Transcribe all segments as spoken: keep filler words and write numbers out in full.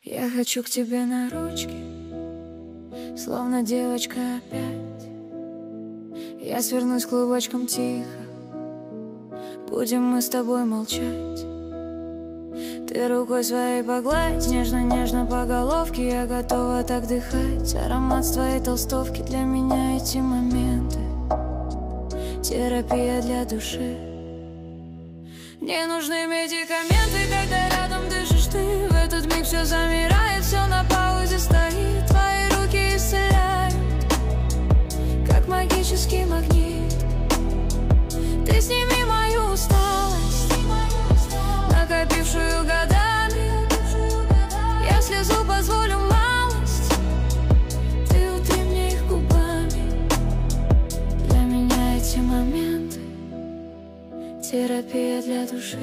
Я хочу к тебе на ручки, словно девочка опять. Я свернусь клубочком тихо, будем мы с тобой молчать. Ты рукой своей погладь, нежно-нежно по головке. Я готова так дыхать. Аромат с твоей толстовки, для меня эти моменты терапия для души. Не нужны медикаменты, когда рядом дышишь ты. В этот миг все замирает, все на паузе стоит. Твои руки исцеляют, как магический магнит. Ты сними мою усталость, накопившую годами. Я слезу, позволю малость, ты утри мне их губами. Для меня эти моменты терапия для души.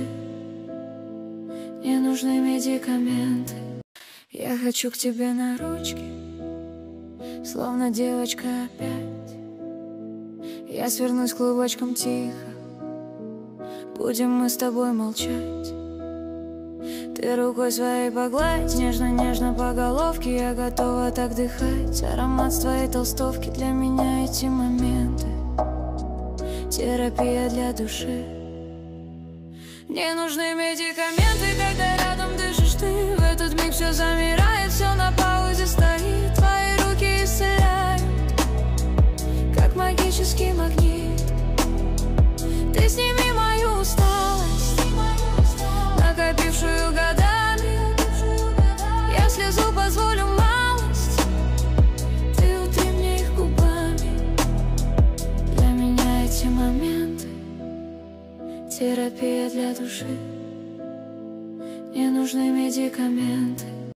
Не нужны медикаменты. Я хочу к тебе на ручки, словно девочка опять. Я свернусь клубочком тихо, будем мы с тобой молчать. Ты рукой своей погладь, нежно-нежно по головке. Я готова так дыхать. Аромат с твоей толстовки, для меня эти моменты терапия для души. Не нужны медикаменты, когда рядом дышишь ты. В этот миг все замирает, все на паузе стоит. Твои руки исцеляют, как магический магнит. Ты сними мою усталость, накопившую годами. Я слезу, позволю малость, ты утри мне их губами. Для меня эти моменты терапия для души. Не нужны медикаменты.